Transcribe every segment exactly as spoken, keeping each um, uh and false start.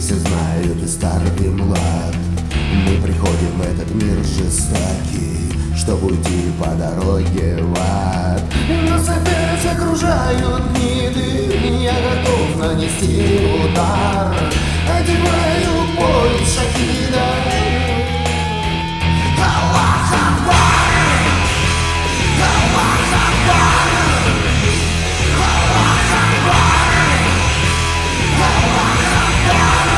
Все знают и старый и млад. Мы приходим в этот мир жестокий, чтобы уйти по дороге в ад. Нас опять окружают гниды, я готов нанести удар. Одеваю пояс шахида. Аллах Акбар! Аллах Акбар! Аллах Акбар! Аллах Акбар!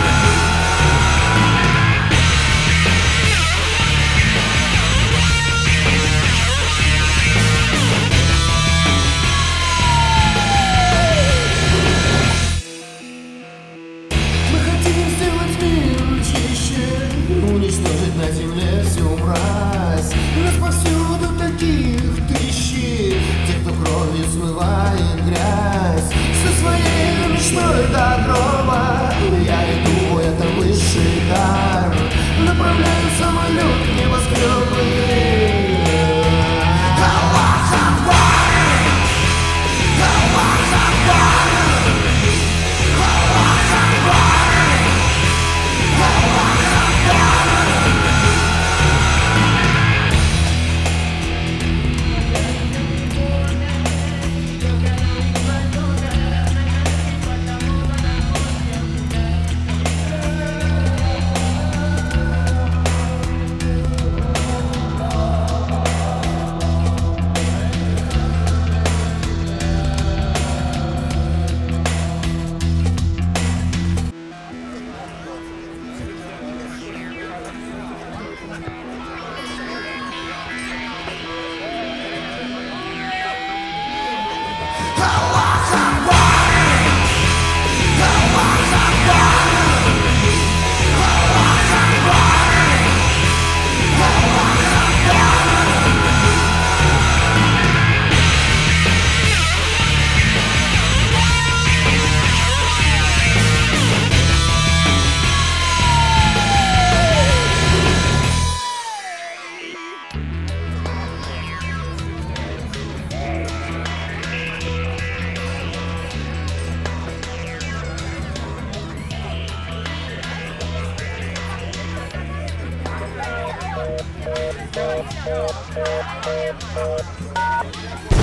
Мы хотим сделать мир чище, уничтожить на земле всю мразь. Нас повсюду таких тысячи, те, кто кровью смывает грязь. Со своей мечтой до гроба я иду, это высший дар. Направляю самолет в небоскребы. Аллах Акбар! Аллах Акбар! Аллах Акбар! Аллах Акбар! We'll be right back.